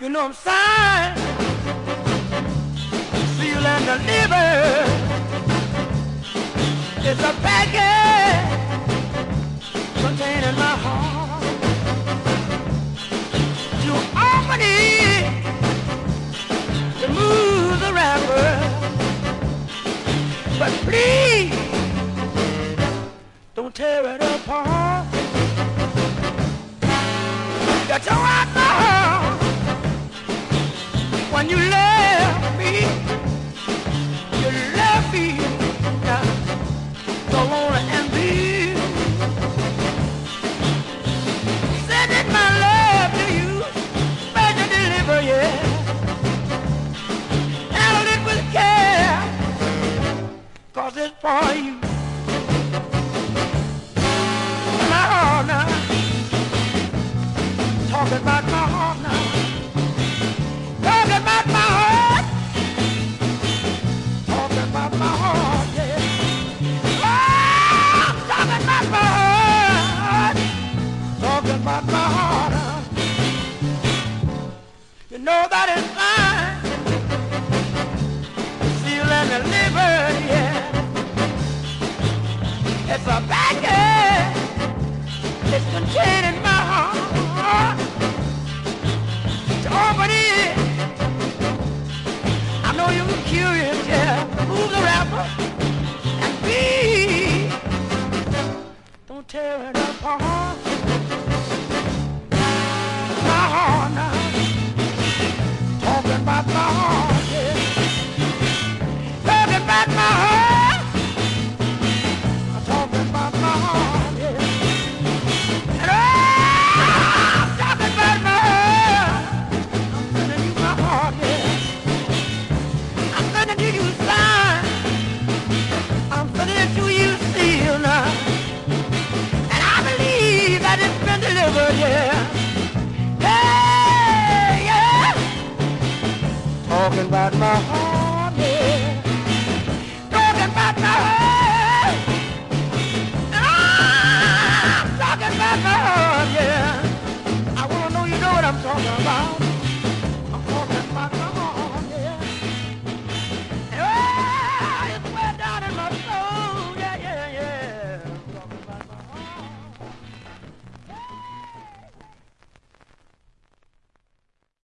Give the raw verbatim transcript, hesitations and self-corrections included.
You know I'm signed, seal and delivered. It's a package containing my heart. You offer it to move the wrapper, but please don't tear it apart. You tore out my heart when you left me. You left me now, so lonely and blue. Sending my love to you, ready to deliver, yeah. Handle it with care, 'cause it's for you. My heart now, talking about my heart now. Talking about my heart. Talking about my heart, yeah. Oh, talking about my heart. Talking about my heart. Uh. You know that it's fine. Seal and delivered, yeah. It's a package. It's containing my heart. To open it, I know you're curious, yeah. Move the wrapper and be. Don't tear it apart. My heart now, talking about my heart, yeah. Talking about my heart. I'm talking about my heart, yeah. And oh, I'm talking about my heart. I'm sending you my heart, yeah. I'm sending to you sign. I'm sending it to you seal now. And I believe that it's been delivered, yeah. Hey, yeah. Talking about my heart.